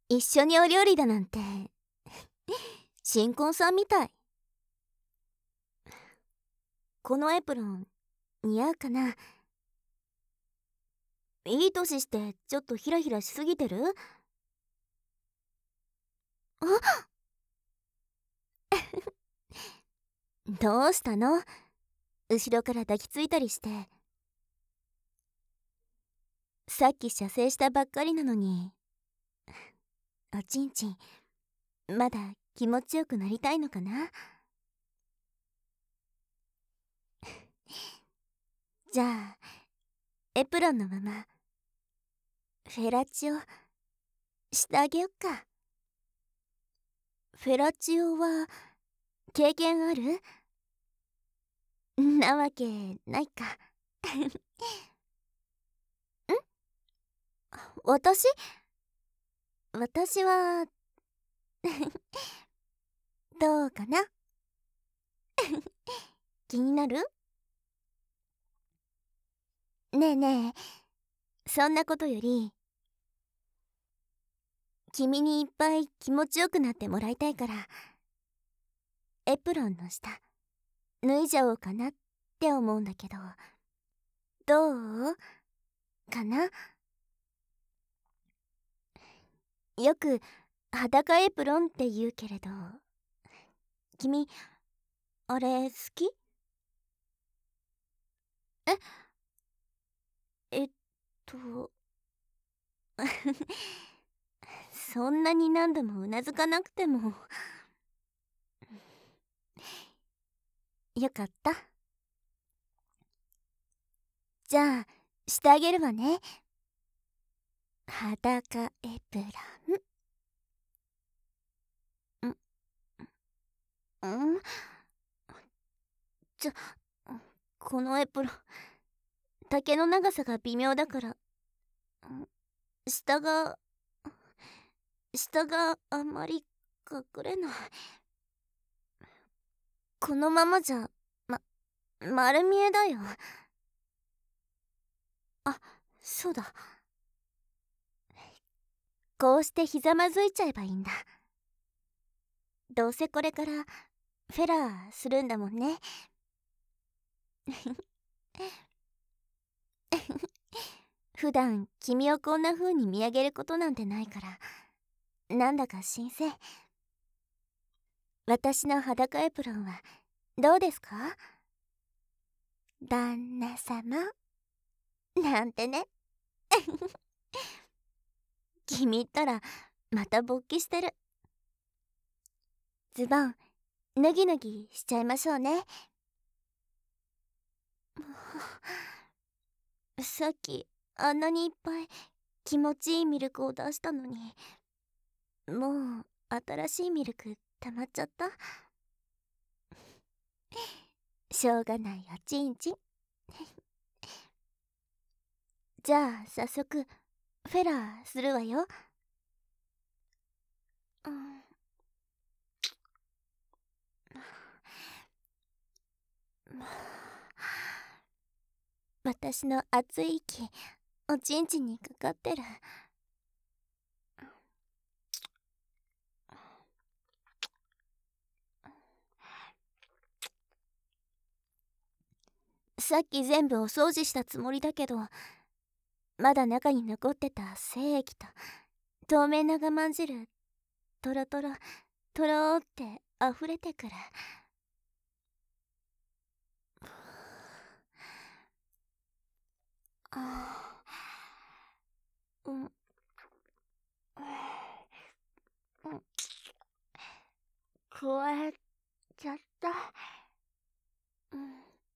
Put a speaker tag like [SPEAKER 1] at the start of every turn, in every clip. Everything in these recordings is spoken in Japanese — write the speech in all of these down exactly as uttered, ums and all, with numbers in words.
[SPEAKER 1] 一緒にお料理だなんて新婚さんみたい。このエプロン似合うかな。いい年してちょっとヒラヒラしすぎてる？あどうしたの？後ろから抱きついたりして。さっき射精したばっかりなのに。おちんちんまだ気持ちよくなりたいのかな。じゃあエプロンのままフェラチオしてあげよっか。フェラチオは経験ある？なわけないか。ん？私私はどうかな。気になる？ねえねえ、そんなことより君にいっぱい気持ちよくなってもらいたいから、エプロンの下脱いじゃおうかなって思うんだけど、どうかな。よく裸エプロンって言うけれど、君あれ好き？ええっとそんなに何度もうなずかなくても。よかった。じゃあしてあげるわね、裸エプロン。んんちょこのエプロン丈の長さが微妙だから、下が下があんまり隠れない。このままじゃま丸見えだよ。あ、そうだ、こうしてひざまずいちゃえばいいんだ。どうせこれからフェラーするんだもんね。普段君をこんな風に見上げることなんてないから、なんだか新鮮。私の裸エプロンはどうですか？旦那様なんてね。君ったらまた勃起してる。ズボン脱ぎ脱ぎしちゃいましょうね。さっきあんなにいっぱい気持ちいいミルクを出したのに、もう新しいミルク溜まっちゃった。しょうがないおちんちん。じゃあ早速フェラーするわよ。うん、私の熱い息おちんちんにかかってる。さっき全部お掃除したつもりだけど、まだ中に残ってた精液と透明な我慢汁トロトロトローって溢れてくる。あー、うん、うん、こえちゃった。うん、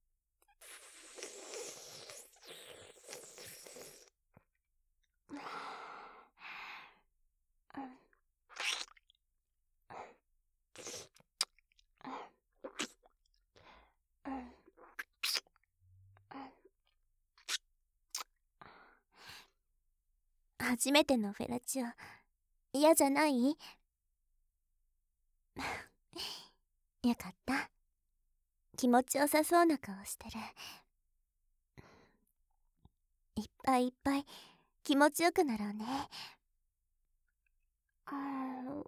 [SPEAKER 1] 初めてのフェラチオ嫌じゃない？よかった。気持ちよさそうな顔してる。いっぱいいっぱい気持ちよくなろうね。 あ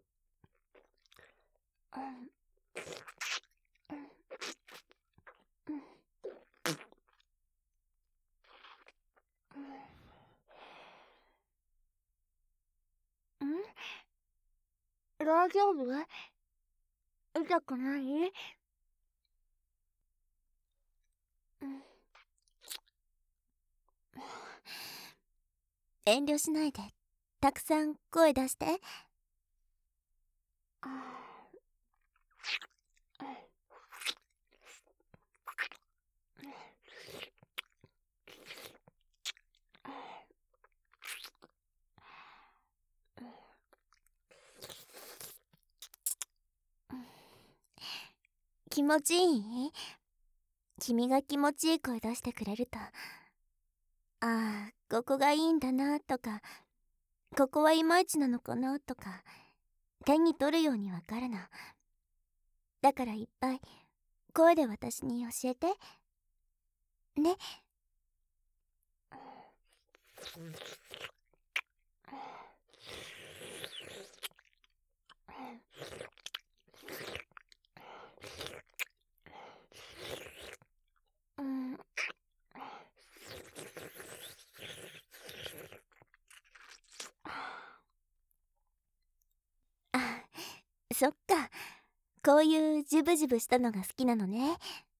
[SPEAKER 1] 大丈夫？痛くない？遠慮しないでたくさん声出して。気持ちいい？君が気持ちいい声出してくれると、ああここがいいんだなとか、ここはいまいちなのかなとか手に取るようにわかるの。だからいっぱい声で私に教えてね。うん。あ、そっか、こういうジュブジュブしたのが好きなのね。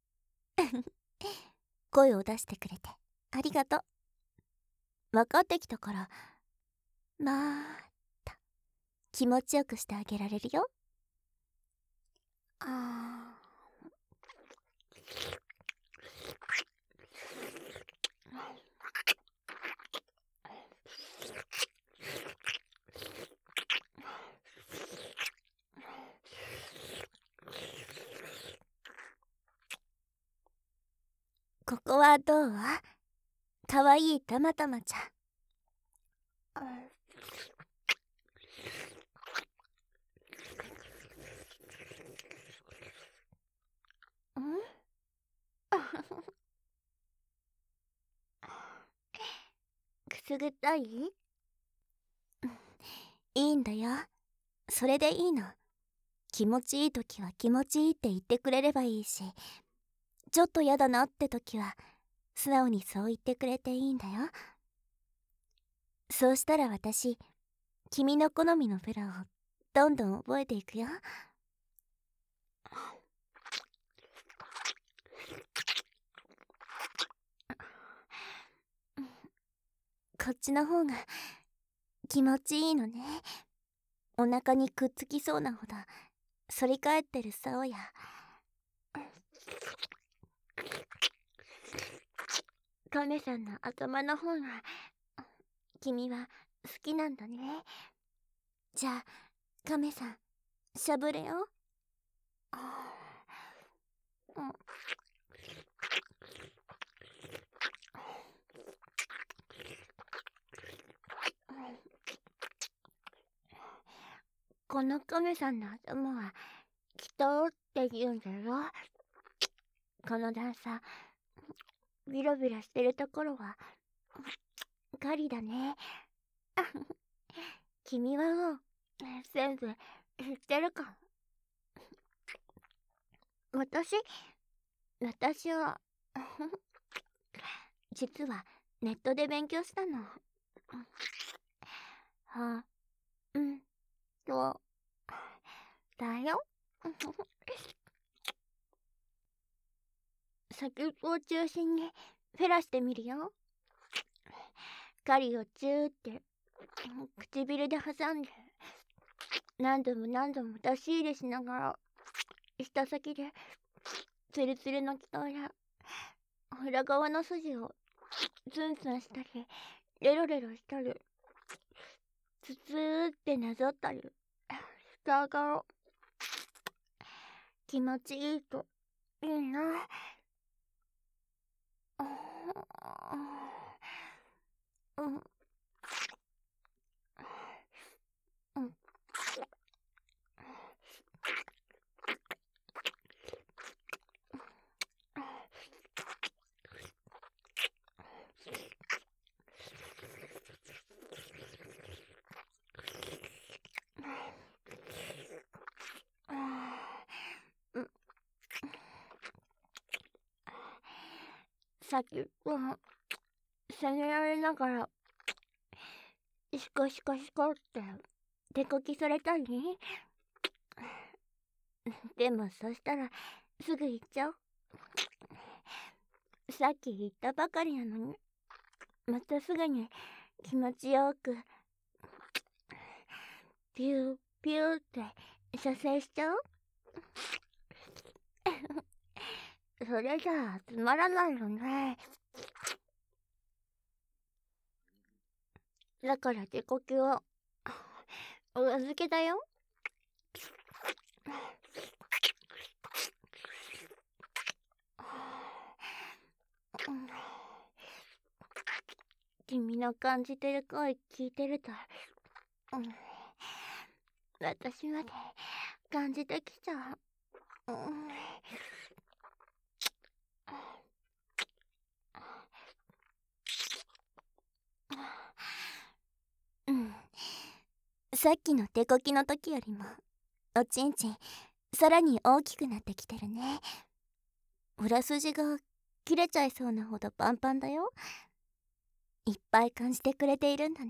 [SPEAKER 1] 声を出してくれてありがとう。分かってきたから、また気持ちよくしてあげられるよ。あここはどう？かわいいたまたまちゃん。んくすぐったい？いいんだよ、それでいいの。気持ちいい時は気持ちいいって言ってくれればいいし、ちょっとやだなって時は素直にそう言ってくれていいんだよ。そうしたら私、君の好みのフェラをどんどん覚えていくよ。こっちの方が気持ちいいのね。お腹にくっつきそうなほど反り返ってる竿や、亀さんの頭の方が君は好きなんだね。じゃあ亀さん、しゃぶれよ。うん、この亀さんの頭はきとって言うんだよ。この段差ビラビラしてるところは狩りだね。君はもう全部知ってるか？私私は実はネットで勉強したの。はうんとだよ。先っぽを中心にフェラしてみるよ。狩りをチューって唇で挟んで何度も何度も出し入れしながら、舌先でツルツルの気や裏側の筋をツンツンしたりレロレロしたりツツーってなぞったりしてあげろ。気持ちいいといいな。うんうんさっき、うん、責められながら、シコシコシコって手こきされたり。でもそしたらすぐ行っちゃおう。さっき言ったばかりなのに、またすぐに気持ちよくピューピューって射精しちゃう。それじゃあつまらないよね。だから手こきはお預けだよ。君の感じてる声聞いてると、うん、私まで感じてきちゃう。うん、うん、さっきの手こきの時よりもおちんちんさらに大きくなってきてるね。裏筋が切れちゃいそうなほどパンパンだよ。いっぱい感じてくれているんだね。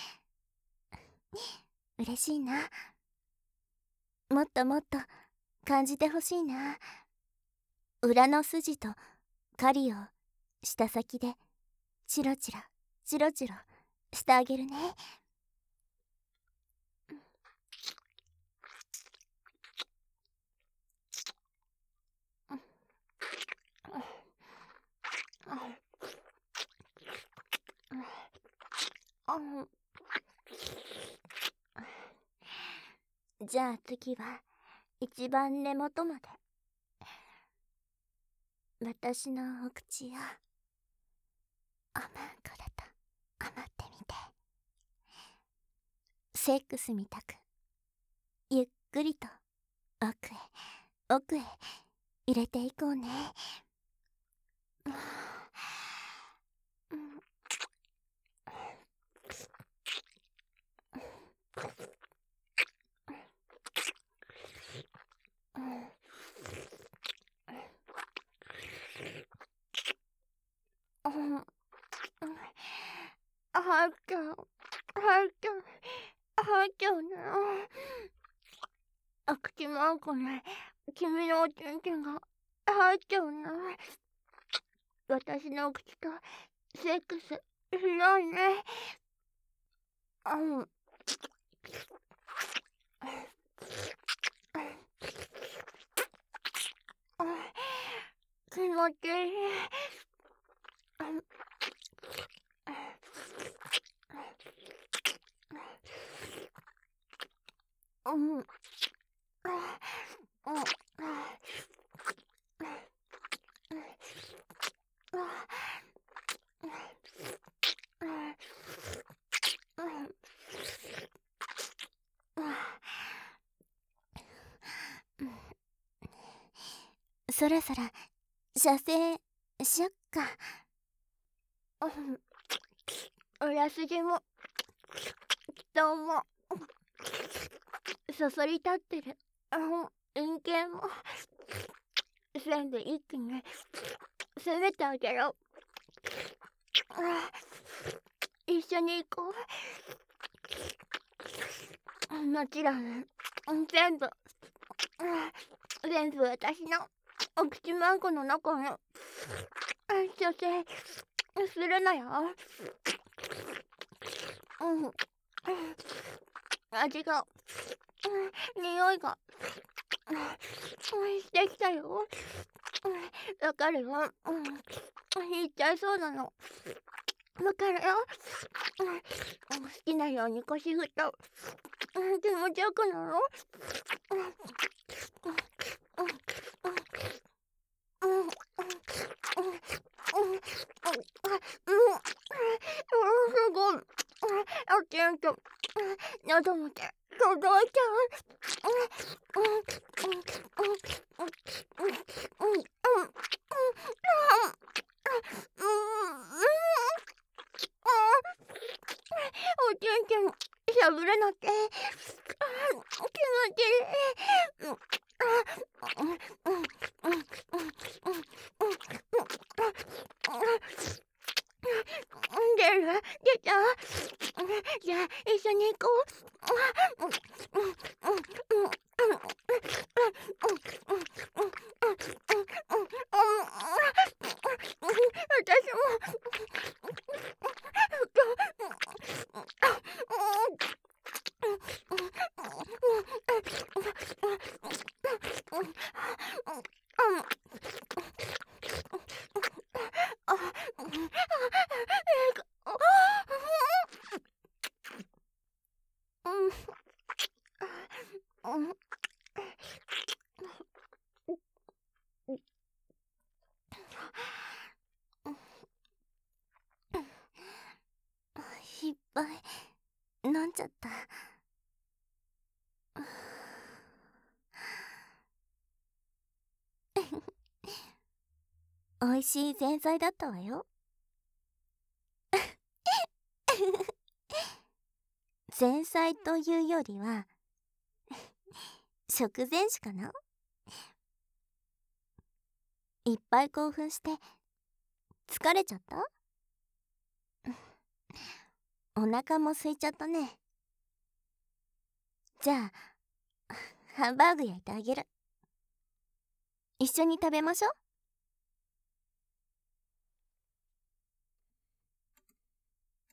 [SPEAKER 1] 嬉しいな。もっともっと感じてほしいな。裏の筋と針を舌先でチロチロチロチロしてあげるね。じゃあ次は一番根元まで私のお口をおまんこだと思ってみて。セックスみたくゆっくりと奥へ奥へ入れていこうね。入っちゃう入っちゃう入っちゃうね。お口まんこに君のおちんちんが入っちゃうね。私のお口とセックスしないね。うん。気持ちいい。うん。うん。そろそろ射精しよっか。裏筋も人もそそり立ってる陰茎も全部一気に攻めてあげろ。一緒に行こう。もちろん全部全部私のお口まんこの中に射精するのよ。うん、味が匂いがしてきたよ。わかるよ。言っちゃいそうなの。わかるよ。好きなように腰振った気持ちよくなろ。すごい。おちんと喉まで届いちゃう。おちんちんしゃぶれなって気持ちいい。 出る？出た？じゃあ一緒に行こう。私も。いっぱい飲んじゃった。美味しい前菜だったわよ。前菜というよりは食前酒かな。いっぱい興奮して疲れちゃった？お腹も空いちゃったね。じゃあハンバーグ焼いてあげる。一緒に食べましょう。